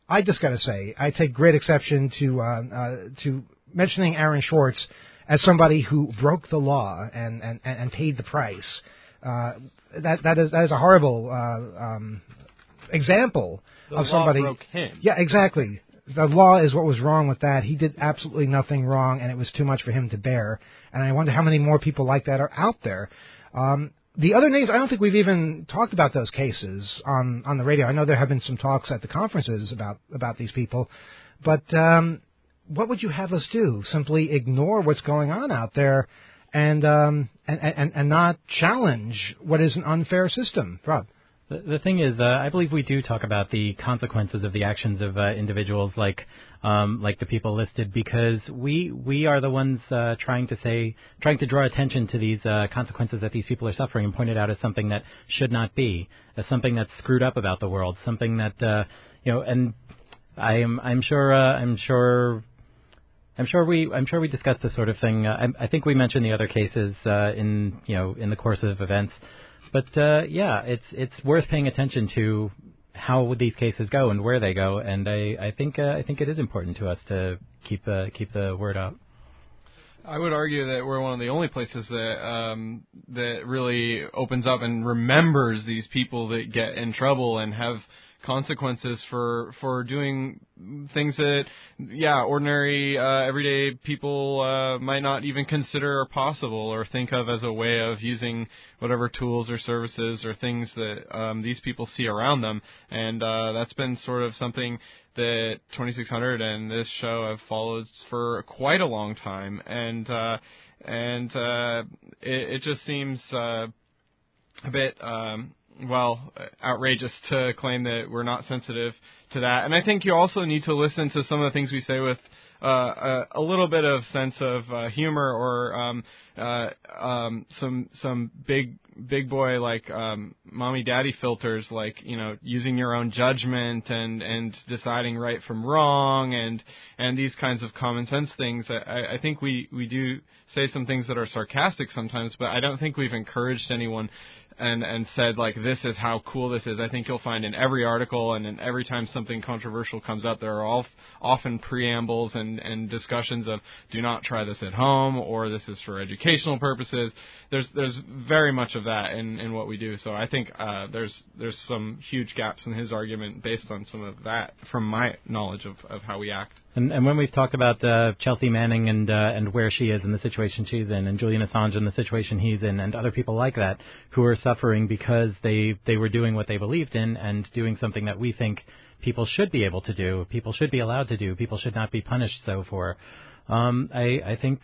B: I just got to say, I take great exception to mentioning Aaron Swartz as somebody who broke the law and paid the price. That is a horrible example of somebody.
F: The law broke him.
B: Yeah, exactly. The law is what was wrong with that. He did absolutely nothing wrong, and it was too much for him to bear. And I wonder how many more people like that are out there. The other names, I don't think we've even talked about those cases on the radio. I know there have been some talks at the conferences about these people, but what would you have us do? Simply ignore what's going on out there and not challenge what is an unfair system, Rob?
G: The thing is, I believe we do talk about the consequences of the actions of individuals like the people listed, because we are the ones trying to draw attention to these consequences that these people are suffering and point it out as something that should not be, as something that's screwed up about the world, something that And I'm sure we discussed this sort of thing. I think we mentioned the other cases in the course of events. But it's worth paying attention to how these cases go and where they go, and I think it is important to us to keep the word out.
F: I would argue that we're one of the only places that really opens up and remembers these people that get in trouble and have consequences for doing things that, ordinary, everyday people might not even consider are possible or think of as a way of using whatever tools or services or things that these people see around them. And that's been sort of something that 2600 and this show have followed for quite a long time. And it just seems a bit outrageous to claim that we're not sensitive to that. And I think you also need to listen to some of the things we say with a little bit of sense of humor or some big boy like mommy daddy filters, like using your own judgment and deciding right from wrong and these kinds of common sense things. I think we do say some things that are sarcastic sometimes, but I don't think we've encouraged anyone and said, like, this is how cool this is. I think you'll find in every article and in every time something controversial comes up, there are often preambles and discussions of do not try this at home, or this is for educational purposes. There's very much of that in what we do. So I think there's some huge gaps in his argument based on some of that from my knowledge of how we act.
G: And when we've talked about Chelsea Manning and where she is and the situation she's in, and Julian Assange and the situation he's in, and other people like that who are suffering because they were doing what they believed in and doing something that we think people should be able to do, people should be allowed to do, people should not be punished so for. I think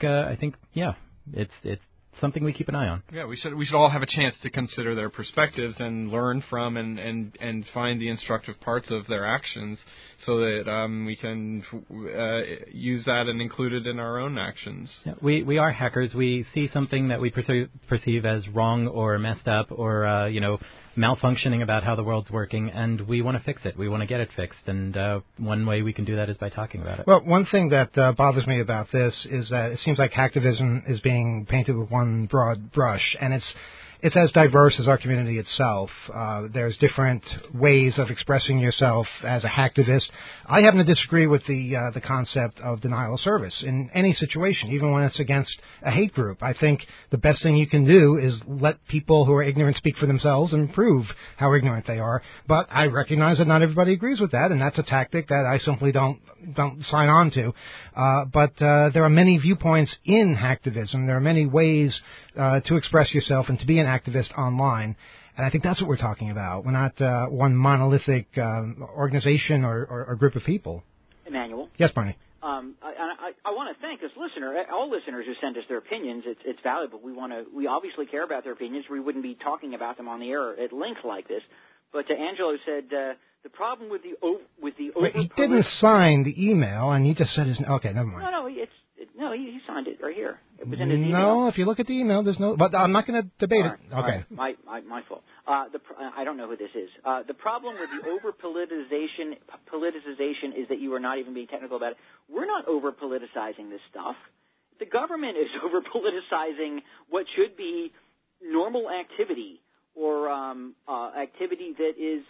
G: it's something we keep an eye on.
F: Yeah, we should all have a chance to consider their perspectives and learn from and find the instructive parts of their actions, so that we can use that and include it in our own actions.
G: Yeah, we are hackers. We see something that we perceive as wrong or messed up or malfunctioning about how the world's working, and we want to fix it. We want to get it fixed, and one way we can do that is by talking about it.
B: Well, one thing that bothers me about this is that it seems like hacktivism is being painted with one broad brush, and it's as diverse as our community itself. There's different ways of expressing yourself as a hacktivist. I happen to disagree with the concept of denial of service in any situation, even when it's against a hate group. I think the best thing you can do is let people who are ignorant speak for themselves and prove how ignorant they are. But I recognize that not everybody agrees with that, and that's a tactic that I simply don't sign on to. But there are many viewpoints in hacktivism. There are many ways to express yourself and to be an activist online. And I think that's what we're talking about. We're not one monolithic organization or group of people.
E: Emmanuel?
B: Yes, Barney?
E: I want to thank this listener, all listeners who send us their opinions. It's valuable. We obviously care about their opinions. We wouldn't be talking about them on the air at length like this. But Angelo said the problem with the
B: Wait, he didn't sign the email, and he just said his. Okay, never mind.
E: No, he signed it right here. It was in his email.
B: No, if you look at the email, there's no. But I'm not going to debate it. Okay.
E: Right. My fault. I don't know who this is. The problem with the politicization is that you are not even being technical about it. We're not over-politicizing this stuff. The government is over-politicizing what should be normal activity or activity that is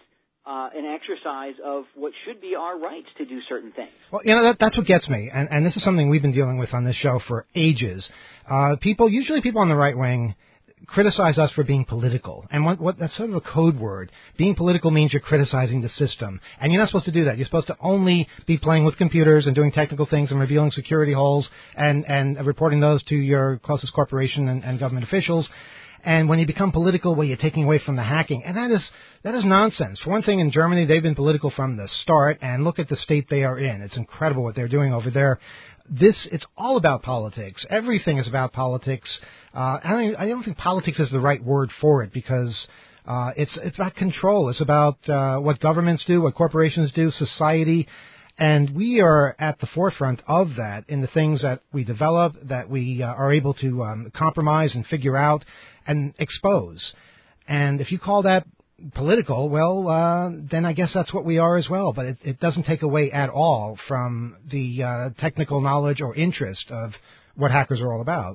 E: an exercise of what should be our rights to do certain things.
B: Well, that's what gets me, and this is something we've been dealing with on this show for ages. Usually people on the right wing, criticize us for being political, and what that's sort of a code word. Being political means you're criticizing the system, and you're not supposed to do that. You're supposed to only be playing with computers and doing technical things and revealing security holes and reporting those to your closest corporation and government officials. And when you become political, well, you're taking away from the hacking, and that is nonsense. For one thing, in Germany, they've been political from the start, and look at the state they are in. It's incredible what they're doing over there. It's all about politics. Everything is about politics. I don't think politics is the right word for it, because it's about control. It's about what governments do, what corporations do, society. And we are at the forefront of that in the things that we develop, that we are able to compromise and figure out and expose. And if you call that political, well, then I guess that's what we are as well. But it doesn't take away at all from the technical knowledge or interest of what hackers are all about.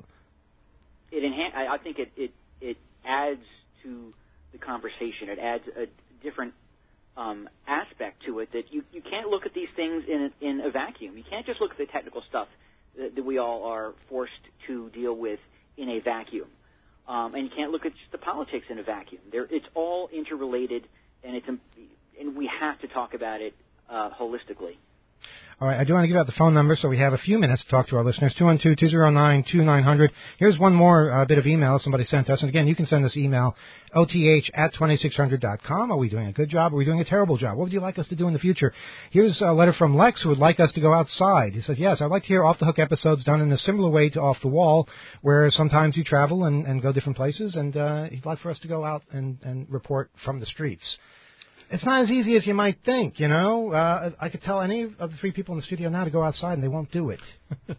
E: I think it adds to the conversation. It adds a different aspect to it, that you can't look at these things in a vacuum. You can't just look at the technical stuff that we all are forced to deal with in a vacuum. And you can't look at just the politics in a vacuum. It's all interrelated, and we have to talk about it holistically.
B: All right, I do want to give out the phone number, so we have a few minutes to talk to our listeners, 212-209-2900. Here's one more bit of email somebody sent us. And again, you can send us email, oth@2600.com. Are we doing a good job? Are we doing a terrible job? What would you like us to do in the future? Here's a letter from Lex, who would like us to go outside. He says, yes, I'd like to hear off-the-hook episodes done in a similar way to Off the Wall, where sometimes you travel and go different places, and he'd like for us to go out and report from the streets. It's not as easy as you might think, I could tell any of the three people in the studio now to go outside, and they won't do it.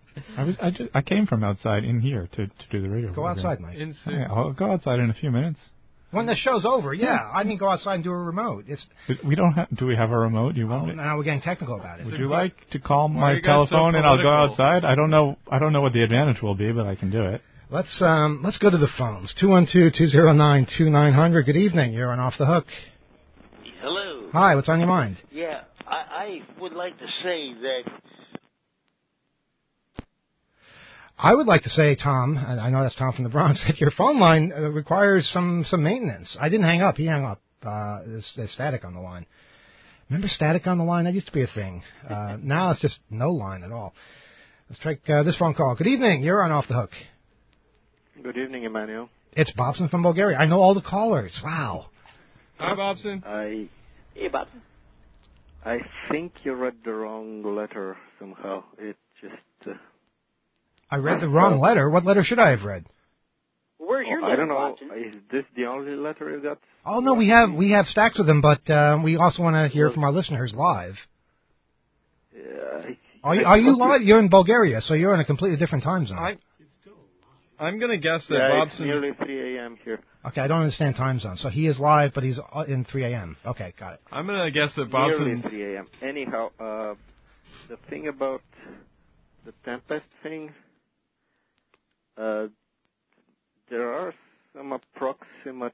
D: I came from outside in here to do the radio.
B: Go outside, Mike.
D: Yeah, I'll go outside in a few minutes.
B: When the show's over, yeah. I mean, go outside and do a remote.
D: We don't have. Do we have a remote? You want it?
B: Now we're getting technical about it.
D: Would you like to call my telephone and I'll go outside? I don't know what the advantage will be, but I can do it.
B: Let's go to the phones. 212-209-2900. Good evening. You're on Off the Hook.
H: Hello.
B: Hi, what's on your mind?
H: Yeah, I would like to say that...
B: I would like to say, Tom, and I know that's Tom from the Bronx, that your phone line requires some maintenance. I didn't hang up. He hung up. There's static on the line. Remember static on the line? That used to be a thing. Now it's just no line at all. Let's take this phone call. Good evening. You're on Off the Hook.
I: Good evening, Emmanuel.
B: It's Bobson from Bulgaria. I know all the callers. Wow.
F: Hi, Bobson.
E: Hey, Bobson.
I: I think you read the wrong letter somehow. It just...
B: I read the wrong letter. What letter should I have read?
E: Where's your
I: letter,
E: letter,
I: I don't know.
E: Bobson?
I: Is this the only letter you got?
B: Oh, no, we have stacks of them, but we also want to hear from our listeners live. Are you live? You're in Bulgaria, so you're in a completely different time zone.
F: I'm going to guess that Bobson...
I: It's nearly 3 a.m. here.
B: Okay, I don't understand time zone. So he is live, but he's in 3 a.m. Okay, got it.
F: I'm going to guess that Bobson...
I: Nearly 3 a.m. Anyhow, the thing about the Tempest thing, there are some approximate...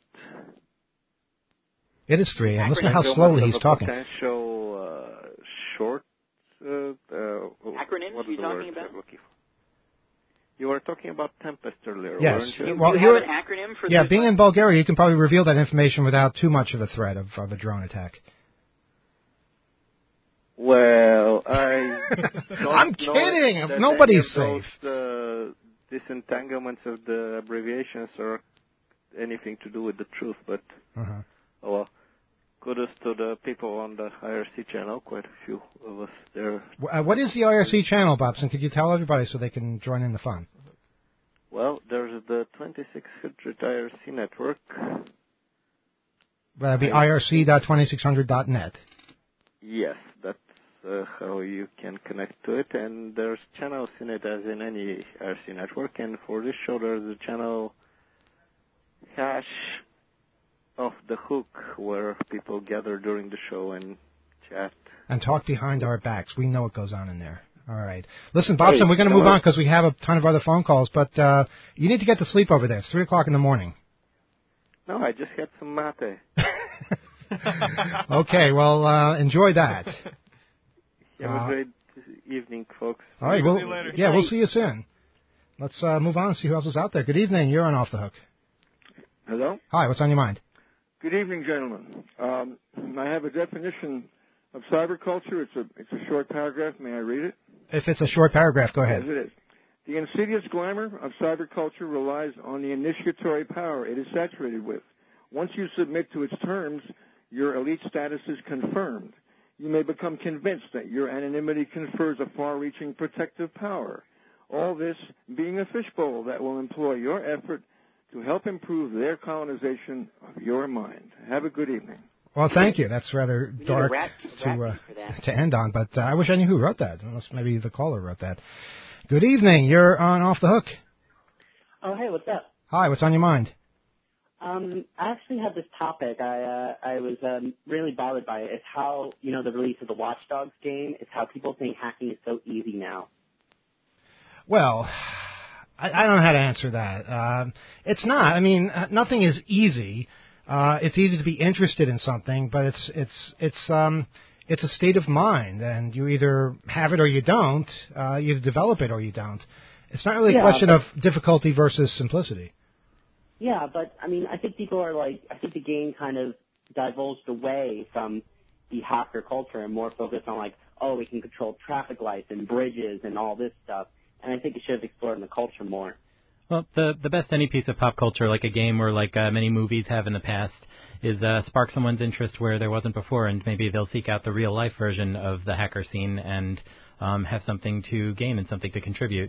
B: It is 3 a.m. Listen to how slowly he's talking.
I: Potential short...
E: acronyms you're talking about?
I: You were talking about Tempest earlier,
B: yes.
I: weren't you?
E: Well, you have an acronym for
B: being in Bulgaria, you can probably reveal that information without too much of a threat of a drone attack.
I: Well, I don't
B: I'm kidding. Nobody's safe.
I: Disentanglements of the abbreviations are anything to do with the truth, but well, kudos to the people on the IRC channel. Quite a few of us there.
B: What is the IRC channel, Bobson? Could you tell everybody so they can join in the fun?
I: Well, there's the 2600 IRC network.
B: That'd be irc.2600.net.
I: Yes, that's how you can connect to it. And there's channels in it as in any IRC network. And for this show, there's a channel hash Off the Hook, where people gather during the show and chat.
B: And talk behind our backs. We know what goes on in there. All right. Listen, Bobson, we're going to move on because we have a ton of other phone calls, but you need to get to sleep over there. It's 3 o'clock in the morning.
I: No, I just had some mate.
B: Okay, well, enjoy that.
I: Have a great evening, folks.
B: All right,
F: See you later.
B: yeah, we'll see you soon. Let's move on and see who else is out there. Good evening. You're on Off the Hook.
J: Hello?
B: Hi, what's on your mind?
J: Good evening, gentlemen. I have a definition of cyberculture. It's a short paragraph. May I read it?
B: If it's a short paragraph, go ahead.
J: Yes, it is. The insidious glamour of cyberculture relies on the initiatory power it is saturated with. Once you submit to its terms, your elite status is confirmed. You may become convinced that your anonymity confers a far-reaching protective power. All this being a fishbowl that will employ your effort to help improve their colonization of your mind. Have a good evening.
B: Well, thank you. That's rather dark to end on, but I wish I knew who wrote that, unless maybe the caller wrote that. Good evening. You're on Off the Hook.
K: Oh, hey, what's up?
B: Hi, what's on your mind?
K: I actually had this topic. I was really bothered by it. It's how, the release of the Watch Dogs game, it's how people think hacking is so easy now.
B: Well, I don't know how to answer that. It's not. I mean, nothing is easy. It's easy to be interested in something, but it's a state of mind, and you either have it or you don't. You develop it or you don't. It's not really a question of difficulty versus simplicity.
K: Yeah, but I mean, I think people are I think the game kind of divulged away from the hacker culture and more focused on we can control traffic lights and bridges and all this stuff. And I think it should have explored in the culture more.
G: Well, the best any piece of pop culture, like a game or like many movies have in the past, is spark someone's interest where there wasn't before, and maybe they'll seek out the real-life version of the hacker scene and have something to gain and something to contribute.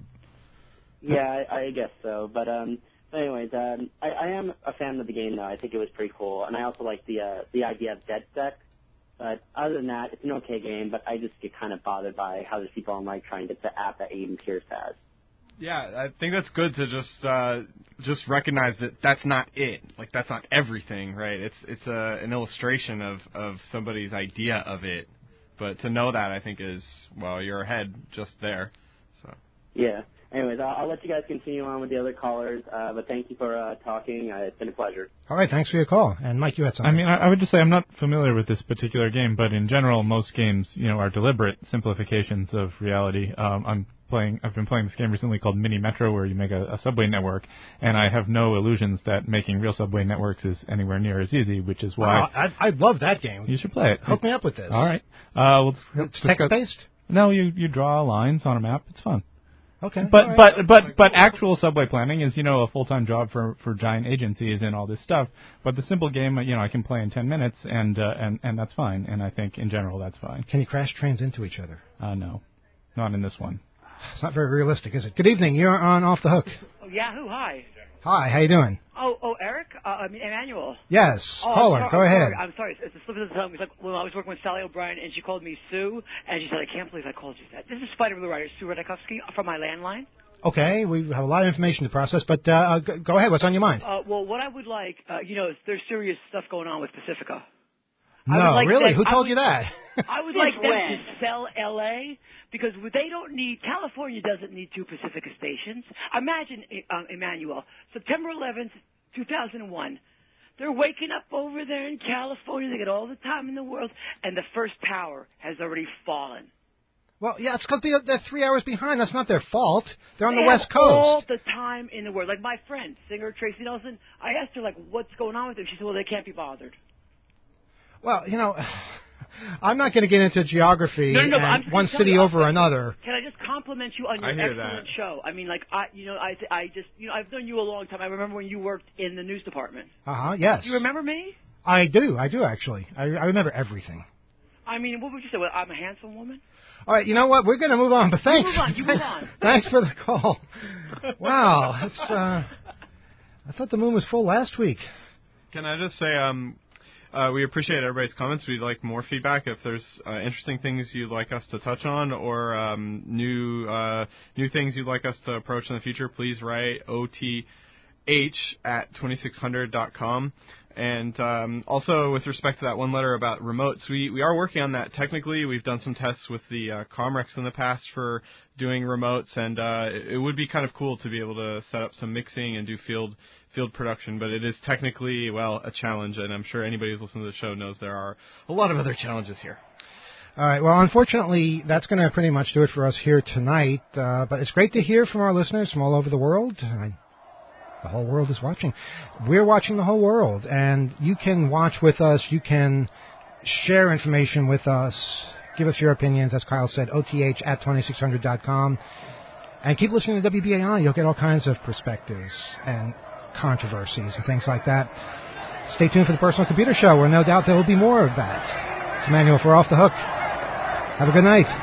K: Yeah, I guess so. But anyways, I am a fan of the game, though. I think it was pretty cool. And I also like the idea of DedSec. But other than that, it's an okay game, but I just get kind of bothered by how there's people online trying to get the app that Aiden Pierce has.
F: Yeah, I think that's good to just recognize that that's not it. Like, that's not everything, right? It's an illustration of somebody's idea of it. But to know that, I think, is, well, you're ahead just there. So.
K: Yeah. Anyways, I'll let you guys continue on with the other callers, but thank you for talking. It's been a pleasure.
B: All right, thanks for your call. And Mike, you had something.
D: I mean, I would just say I'm not familiar with this particular game, but in general, most games, are deliberate simplifications of reality. I've been playing this game recently called Mini Metro, where you make a subway network, and I have no illusions that making real subway networks is anywhere near as easy, which is why
B: I love that game.
D: You should play it.
B: Hook me up with this.
D: All right.
B: It's text-based?
D: No, you draw lines on a map. It's fun.
B: Okay.
D: But actual subway planning is, a full-time job for giant agencies and all this stuff. But the simple game, I can play in 10 minutes, and that's fine. And I think in general that's fine.
B: Can you crash trains into each other?
D: No, not in this one.
B: It's not very realistic, is it? Good evening. You're on Off the Hook.
L: Oh, Yahoo! Hi.
B: Hi. How you doing?
L: Oh, Eric. Emmanuel.
B: Yes. Caller, go ahead.
L: I'm sorry. It's a slip of the tongue. It's like when I was working with Sally O'Brien, and she called me Sue, and she said, "I can't believe I called you that." This is Spider Blue Rider, Sue Radakovsky from my landline.
B: Okay, we have a lot of information to process, but go ahead. What's on your mind?
L: Well, what I would like, there's serious stuff going on with Pacifica.
B: No, really? Who told you that?
L: I would like them to sell L.A. because California doesn't need two Pacifica stations. Imagine, Emmanuel, September 11th, 2001. They're waking up over there in California. They get all the time in the world, and the first tower has already fallen.
B: Well, yeah, it's because they're 3 hours behind. That's not their fault. They're on the
L: They
B: West
L: have
B: Coast.
L: all the time in the world. Like my friend, singer Tracy Nelson, I asked her, what's going on with them? She said, well, they can't be bothered.
B: Well, I'm not going to get into geography and one city over another.
L: Can I just compliment you on your excellent show? I mean, I've known you a long time. I remember when you worked in the news department.
B: Yes.
L: Do you remember me?
B: I do actually. I remember everything.
L: I mean, what would you say? Well, I'm a handsome woman?
B: All right, you know what? We're going to move on, but thanks.
L: You move on.
B: Thanks for the call. Wow, that's, I thought the moon was full last week.
F: Can I just say, we appreciate everybody's comments. We'd like more feedback. If there's interesting things you'd like us to touch on or new things you'd like us to approach in the future, please write OTH at 2600.com. And also, with respect to that one letter about remotes, we are working on that technically. We've done some tests with the Comrex in the past for doing remotes, and it would be kind of cool to be able to set up some mixing and do field production, but it is technically, well, a challenge, and I'm sure anybody who's listening to the show knows there are a lot of other challenges here.
B: All right. Well, unfortunately, that's going to pretty much do it for us here tonight, but it's great to hear from our listeners from all over the world. The whole world is watching. We're watching the whole world, and you can watch with us. You can share information with us. Give us your opinions, as Kyle said, OTH@2600.com. And keep listening to WBAI. You'll get all kinds of perspectives and controversies and things like that. Stay tuned for the Personal Computer Show, where no doubt there will be more of that. It's Emmanuel for Off the Hook. Have a good night.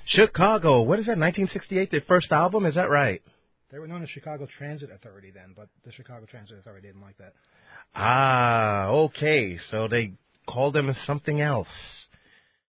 M: Chicago. What is that? 1968, their first album. Is that right?
B: They were known as Chicago Transit Authority then, but the Chicago Transit Authority didn't like that.
M: Ah, okay. So they called them something else.